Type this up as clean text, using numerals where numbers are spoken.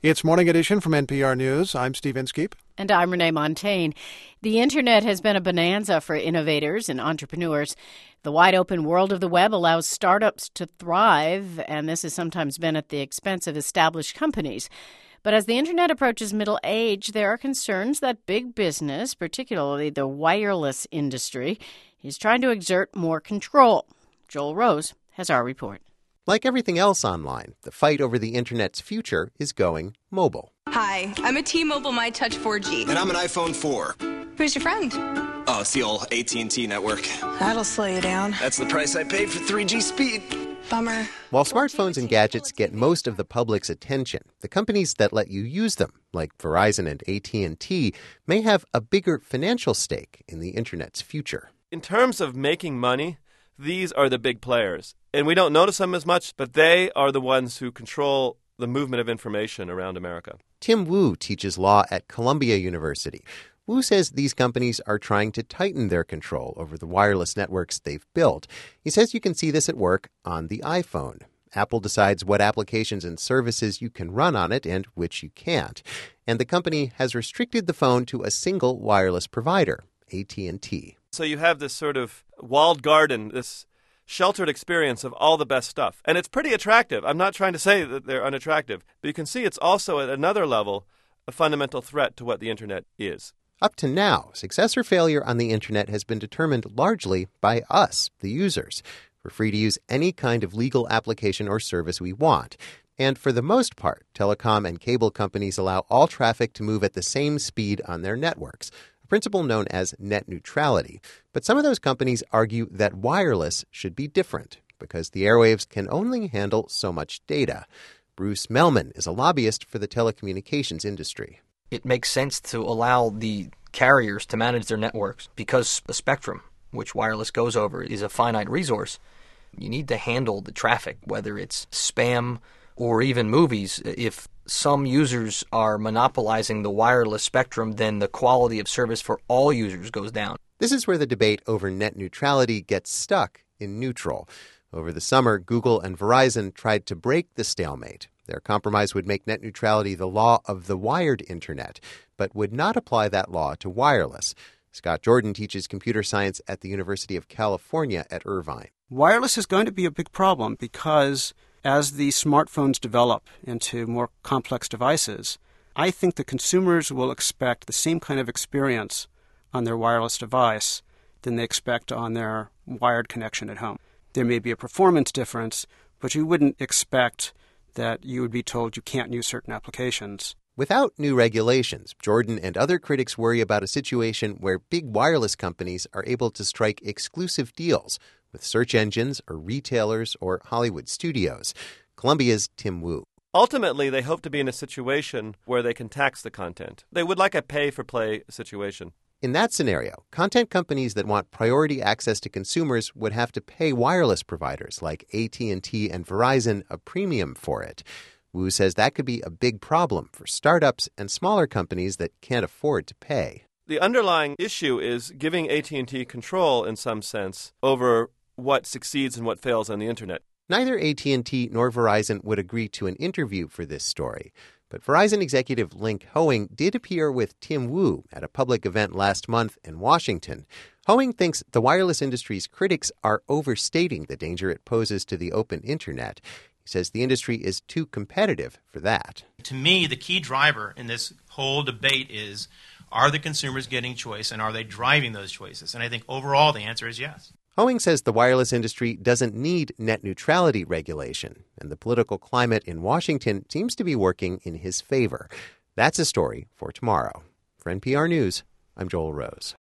It's Morning Edition from NPR News. I'm Steve Inskeep. And I'm Renee Montagne. The Internet has been a bonanza for innovators and entrepreneurs. The wide open world of the web allows startups to thrive, and this has sometimes been at the expense of established companies. But as the Internet approaches middle age, there are concerns that big business, particularly the wireless industry, is trying to exert more control. Joel Rose has our report. Like everything else online, the fight over the Internet's future is going mobile. Hi, I'm a T-Mobile MyTouch 4G. And I'm an iPhone 4. Who's your friend? Oh, it's the old AT&T network. That'll slow you down. That's the price I paid for 3G speed. Bummer. While smartphones and gadgets get most of the public's attention, the companies that let you use them, like Verizon and AT&T, may have a bigger financial stake in the Internet's future. In terms of making money, these are the big players. And we don't notice them as much, but they are the ones who control the movement of information around America. Tim Wu teaches law at Columbia University. Wu says these companies are trying to tighten their control over the wireless networks they've built. He says you can see this at work on the iPhone. Apple decides what applications and services you can run on it and which you can't. And the company has restricted the phone to a single wireless provider, AT&T. So you have this sort of walled garden, this sheltered experience of all the best stuff. And it's pretty attractive. I'm not trying to say that they're unattractive, but you can see it's also at another level a fundamental threat to what the Internet is. Up to now, success or failure on the Internet has been determined largely by us, the users. We're free to use any kind of legal application or service we want. And for the most part, telecom and cable companies allow all traffic to move at the same speed on their networks, a principle known as net neutrality. But some of those companies argue that wireless should be different because the airwaves can only handle so much data. Bruce Mehlman is a lobbyist for the telecommunications industry. It makes sense to allow the carriers to manage their networks because the spectrum, which wireless goes over, is a finite resource. You need to handle the traffic, whether it's spam or even movies. If some users are monopolizing the wireless spectrum, then the quality of service for all users goes down. This is where the debate over net neutrality gets stuck in neutral. Over the summer, Google and Verizon tried to break the stalemate. Their compromise would make net neutrality the law of the wired Internet, but would not apply that law to wireless. Scott Jordan teaches computer science at the University of California at Irvine. Wireless is going to be a big problem because as the smartphones develop into more complex devices, I think the consumers will expect the same kind of experience on their wireless device than they expect on their wired connection at home. There may be a performance difference, but you wouldn't expect that you would be told you can't use certain applications. Without new regulations, Jordan and other critics worry about a situation where big wireless companies are able to strike exclusive deals with search engines or retailers or Hollywood studios. Columbia's Tim Wu. Ultimately, they hope to be in a situation where they can tax the content. They would like a pay-for-play situation. In that scenario, content companies that want priority access to consumers would have to pay wireless providers like AT&T and Verizon a premium for it. Wu says that could be a big problem for startups and smaller companies that can't afford to pay. The underlying issue is giving AT&T control, in some sense, over what succeeds and what fails on the Internet. Neither AT&T nor Verizon would agree to an interview for this story. But Verizon executive Link Hoeing did appear with Tim Wu at a public event last month in Washington. Hoeing thinks the wireless industry's critics are overstating the danger it poses to the open Internet. He says the industry is too competitive for that. To me, the key driver in this whole debate is, are the consumers getting choice and are they driving those choices? And I think overall the answer is yes. Hoeing says the wireless industry doesn't need net neutrality regulation, and the political climate in Washington seems to be working in his favor. That's a story for tomorrow. For NPR News, I'm Joel Rose.